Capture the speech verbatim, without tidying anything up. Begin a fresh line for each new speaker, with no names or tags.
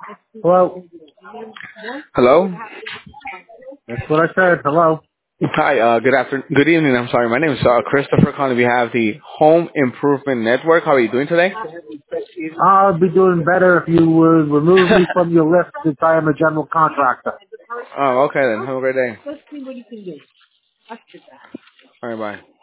Hello.
Hello.
That's what I said. Hello.
Hi. Uh, good afternoon. Good evening. I'm sorry. My name is uh, Christopher calling on behalf of the Home Improvement Network. How are you doing today?
I'll be doing better if you would remove me from your list since I am a general contractor.
Oh, okay then. Have a great day. All right. Bye.